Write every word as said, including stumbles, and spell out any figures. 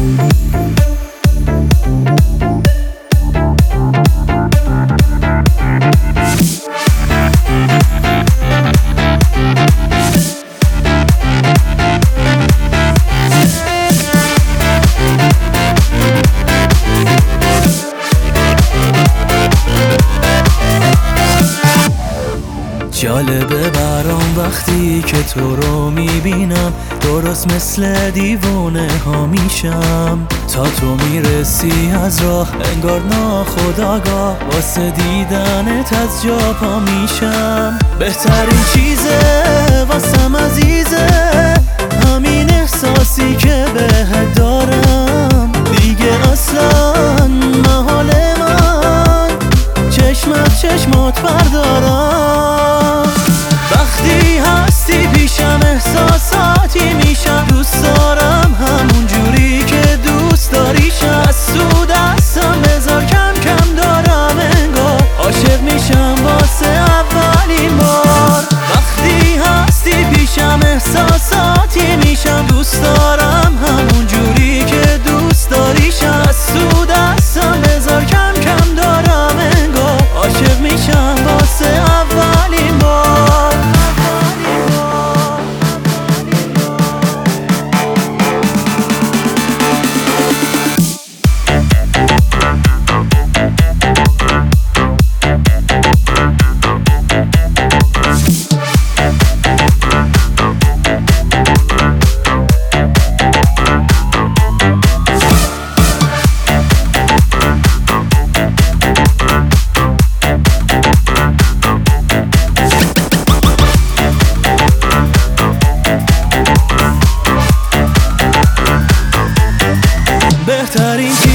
جالبه برام وقتی که تو رو میبینم، درست مثل دیوونه ها میشم. تا تو میرسی از راه انگار ناخودآگاه، واسه دیدنت از جا پا میشم. بهترین چیزه واسم عزیزه همین احساسی که بهت دارم. دیگه اصلا محال من چشمت چشمات بردارم. وقتی هستی پیشم احساساتی میشم، دوست دارم همون جوری که دوست داریشم. از تو دستم بذار کم کم دارم انگار عاشق میشم واسه اولین بار. وقتی هستی پیشم احساساتی میشم، دوست دارم همون جوری که دوست داریشم. از تو دستم بذار کم کم دارم انگار عاشق میشم واسه اولین بار. بهترین